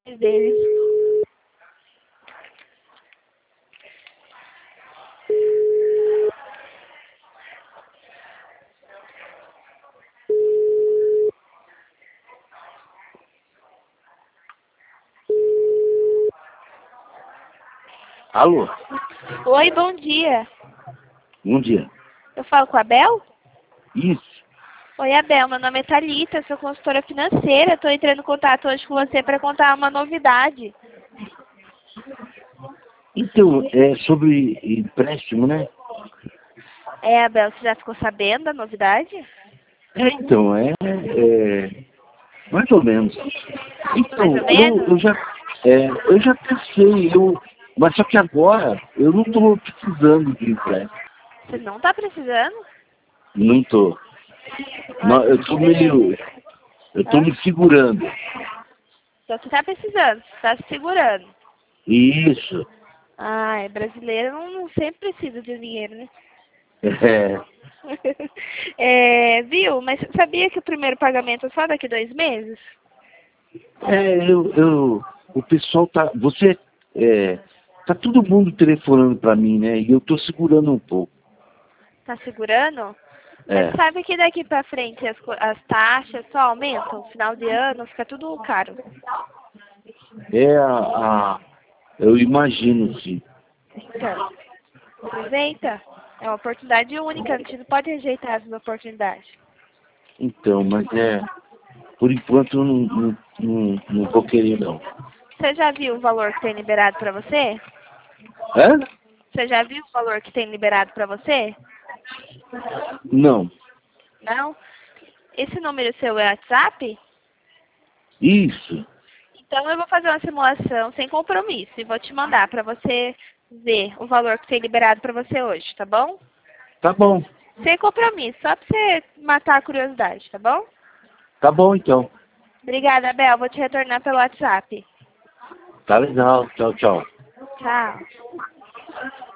deles. Alô? Oi, bom dia. Bom dia. Eu falo com a Bel? Isso. Oi, Abel, meu nome é Thalita, sou consultora financeira. Estou entrando em contato hoje com você para contar uma novidade. Então, é sobre empréstimo, né? É, Abel, você já ficou sabendo da novidade? Então, mais ou menos. Então, Mais ou menos? eu já pensei, mas só que agora eu não estou precisando de empréstimo. Você não está precisando? Não estou. Eu estou eu estou Hã? me segurando. Então você está precisando, você está se segurando. Isso. Ah, brasileiro não sempre precisa de dinheiro, né? É, Viu? Mas sabia que o primeiro pagamento é só daqui 2 meses? o pessoal tá todo mundo telefonando para mim, né? E eu estou segurando um pouco. Tá segurando? Mas É, sabe que daqui pra frente as taxas só aumentam? No final de ano fica tudo caro. é eu imagino, sim. Então, aproveita. É uma oportunidade única, a gente não pode rejeitar essas oportunidades. Então, mas por enquanto eu não vou querer não. Você já viu o valor que tem liberado pra você? Hã? Você já viu o valor que tem liberado pra você? Não. Não? Esse número seu é WhatsApp? Isso. Então eu vou fazer uma simulação sem compromisso e vou te mandar pra você ver o valor que tem liberado pra você hoje, tá bom? Tá bom. Sem compromisso, só pra você matar a curiosidade, tá bom? Tá bom então. Obrigada, Bel. Vou te retornar pelo WhatsApp. Tá legal. Tchau, tchau. Tchau.